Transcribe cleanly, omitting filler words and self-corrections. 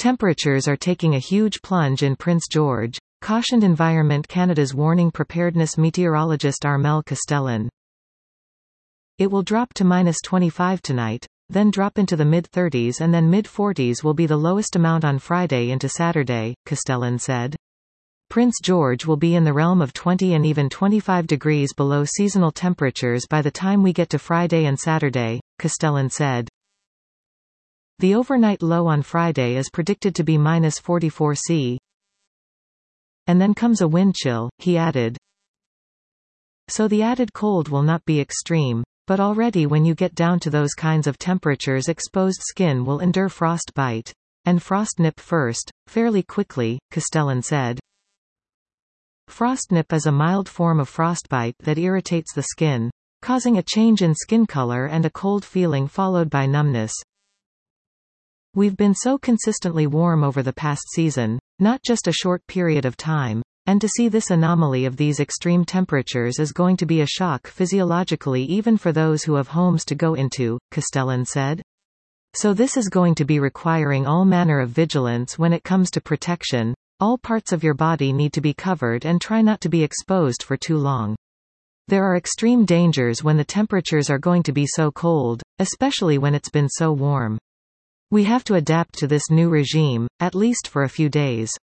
Temperatures are taking a huge plunge in Prince George, cautioned Environment Canada's warning preparedness meteorologist Armel Castellan. It will drop to -25 tonight, then drop into the mid-30s and then mid-40s will be the lowest amount on Friday into Saturday, Castellan said. Prince George will be in the realm of 20 and even 25 degrees below seasonal temperatures by the time we get to Friday and Saturday, Castellan said. The overnight low on Friday is predicted to be -44 C. And then comes a wind chill, he added. So the added cold will not be extreme, but already when you get down to those kinds of temperatures, exposed skin will endure frostbite and frost nip first, fairly quickly, Castellan said. Frost nip is a mild form of frostbite that irritates the skin, causing a change in skin color and a cold feeling followed by numbness. We've been so consistently warm over the past season, not just a short period of time, and to see this anomaly of these extreme temperatures is going to be a shock physiologically even for those who have homes to go into, Castellan said. So this is going to be requiring all manner of vigilance when it comes to protection. All parts of your body need to be covered and try not to be exposed for too long. There are extreme dangers when the temperatures are going to be so cold, especially when it's been so warm. We have to adapt to this new regime, at least for a few days.